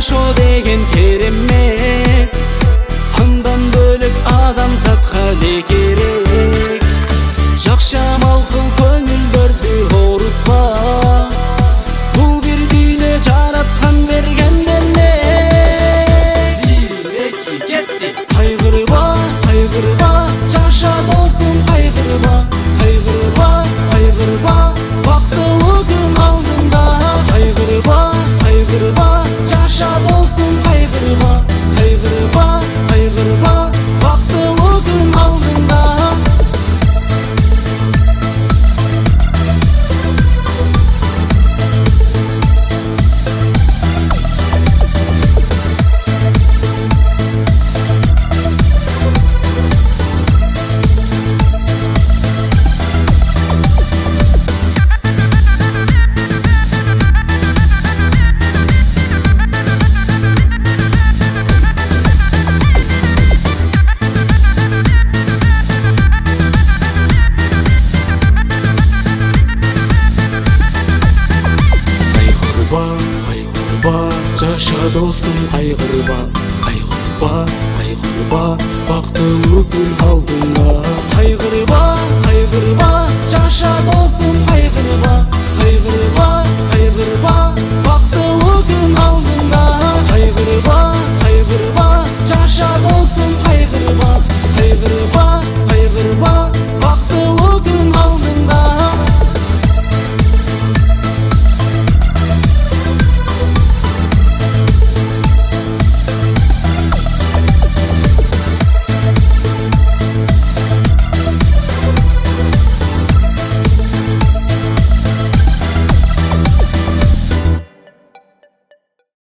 жашоо деген керемет, андан бөлөк адамзатка не керек? Жакшамал кыл көңүлдөрдү оорутпа, бул бир дүйнө жараткан берген эле. Бир эки кетти. Кайгырба, кайгырба, жаша досум, кайгырба, кайгырба, кайгырба, бактылуу күн алдында. Кайгырба, кайгырба, жаша досум, кайгырба, кайгырба, кайгырба, бактылуу күн алдында. Кайгырба, жаша досум, кайгырба, кайгырба, кайгырба, бактылуу күн алдында. Кайгырба, кайгырба, жаша досум, кайгырба, кайгырба, кайгырба, бактылуу күн алдында.